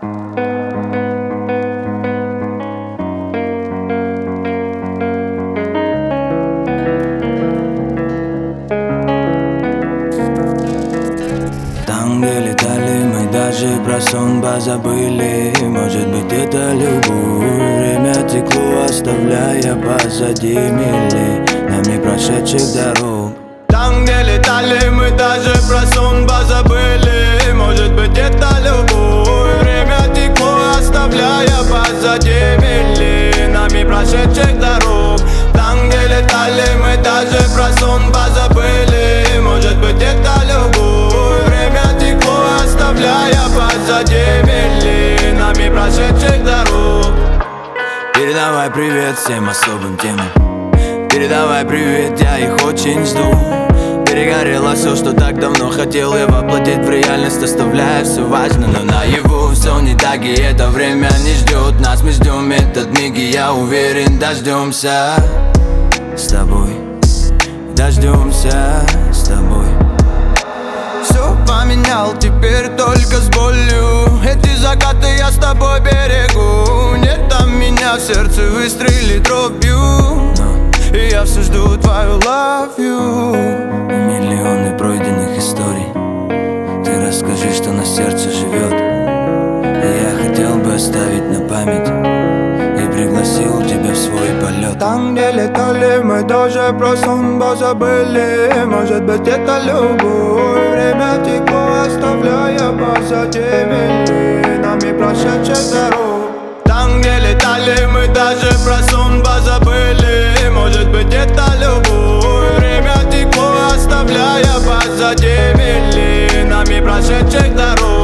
Там, где летали, мы даже про сон позабыли. Может быть, это любовь. Время текло, оставляя позади мили нами прошедших дорог. Там, где летали, мы даже про сон позабыли. Может быть, это любовь. Время текло, оставляя позади мили нами прошедших дорог. Там, где летали, мы даже про сон позабыли. Может быть, это любовь. Время текло, оставляя позади мили нами прошедших дорог. Передавай привет всем особым темам. Передавай привет, я их очень жду. Перегорело все, что так давно хотел я воплотить в реальность, оставляя все важно, но наяву все не так, и это время не ждет нас. Мы ждем этот миг, и я уверен, дождемся с тобой. Дождемся с тобой. Все поменял, теперь только с болью. Эти закаты я с тобой берегу. Нет там меня, в сердце выстрелит дробью. И я все жду твою love you. Миллионы пройденных историй. Ты расскажи, что на сердце живет. И я хотел бы оставить на память и пригласил тебя в свой полет. Там, где летали, мы тоже про сон позабыли. Может быть, это любовь. Время текло, оставляя позади мили нами прошедших дорог. Там, где летали, мы даже про сон позабыли. Может быть, это любовь. Время текло, оставляя позади мили нами прошедших дорог.